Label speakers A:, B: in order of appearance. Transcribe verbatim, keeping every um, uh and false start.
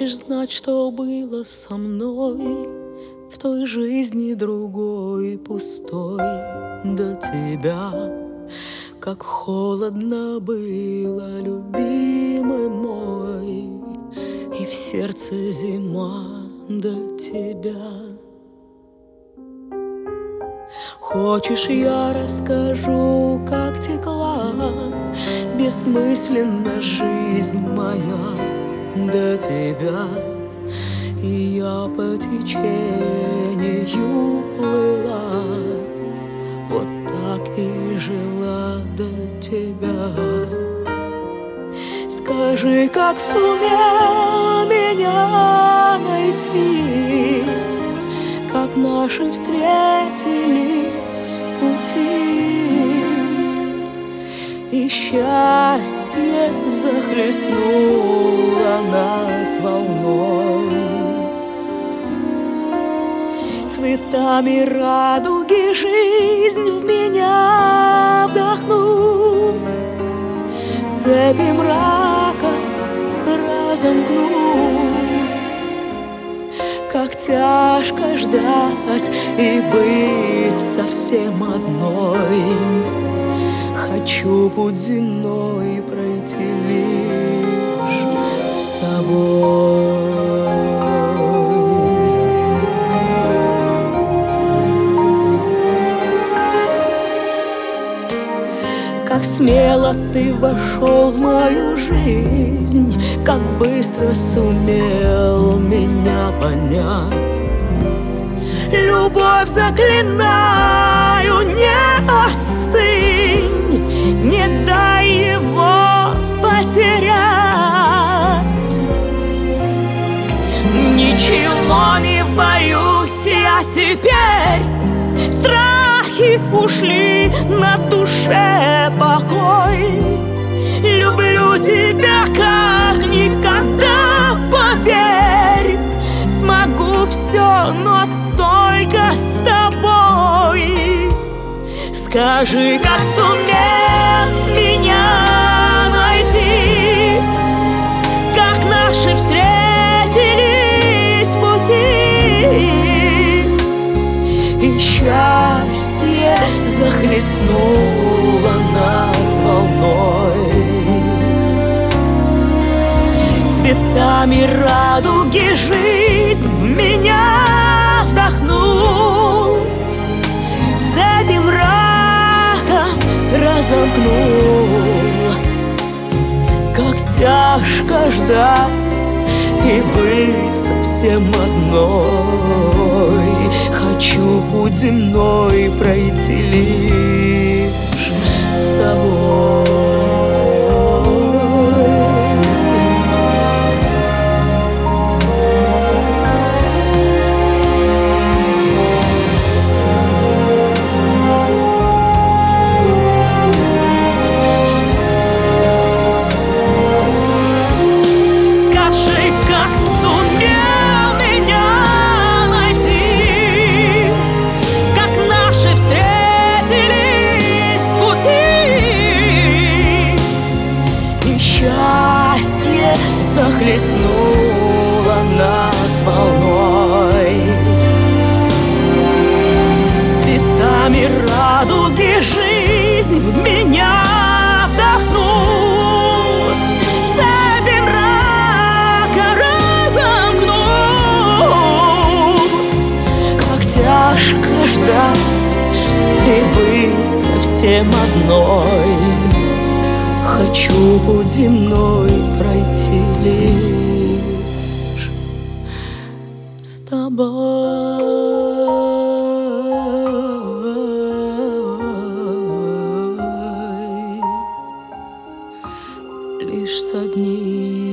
A: Хочешь знать, что было со мной в той жизни другой, пустой до тебя? Как холодно было, любимый мой, и в сердце зима до тебя. Хочешь, я расскажу, как текла бессмысленно жизнь моя до тебя, и я по течению плыла, вот так и жила до тебя. Скажи, как сумел меня найти, как наши встретились пути, и счастье захлестнуло нас волной. Цветами радуги жизнь в меня вдохнул, цепи мрака разомкнул. Как тяжко ждать и быть совсем одной. Хочу путь земной пройти лишь с тобой. Как смело ты вошел в мою жизнь, как быстро сумел меня понять. Любовь заклинаю, не остынь, не дай его потерять. Ничего не боюсь я теперь, страхи ушли, на душе покой. Люблю тебя как никогда, поверь, смогу все, но только с тобой. Скажи, как сумел меня найти, как наши встретились пути, и счастье захлестнуло нас волной. Цветами радуги жизнь в меня вдохнул, цепи мрака разомкнул. Как тяжко ждать и быть совсем одной. Хочу путь земной пройти лишь с тобой. Захлестнула нас волной. Цветами радуги жизнь в меня вдохнул, цепи мрака разомкнул. Как тяжко ждать и быть совсем одной. Хочу путь земной пройти лишь с тобой, лишь с одним.